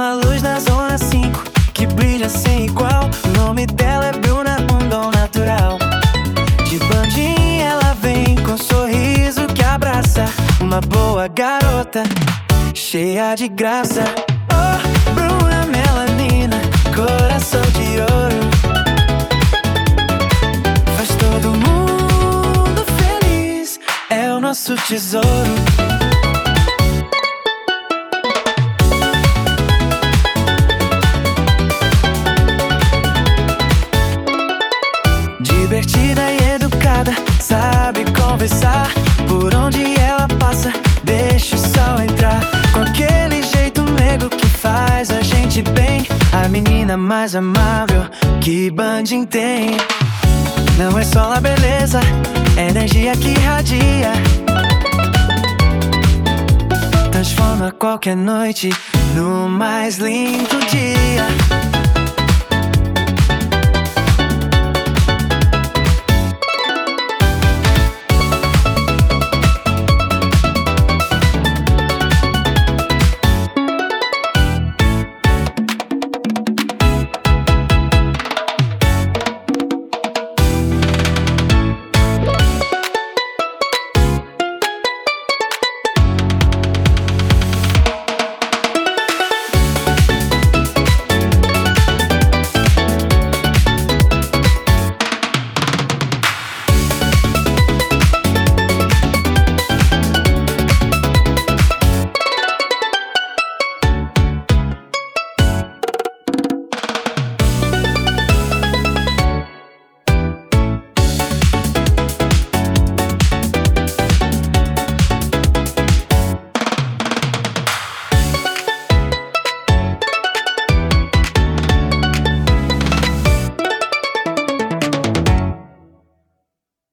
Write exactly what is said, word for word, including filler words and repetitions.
uma luz na zona cinco que brilha sem igual. O nome dela é Bruna, um dom natural. De bandinha ela vem com um sorriso que abraça. Uma boa garota, cheia de graça. Oh, Bruna melanina, coração de ouro. Faz todo mundo feliz, é o nosso tesouro. Divertida e educada, sabe conversar. Por onde ela passa, deixa o sol entrar. Com aquele jeito meigo que faz a gente bem. A menina mais amável que Bandinho tem. Não é só a beleza, é energia que irradia. Transforma qualquer noite no mais lindo dia.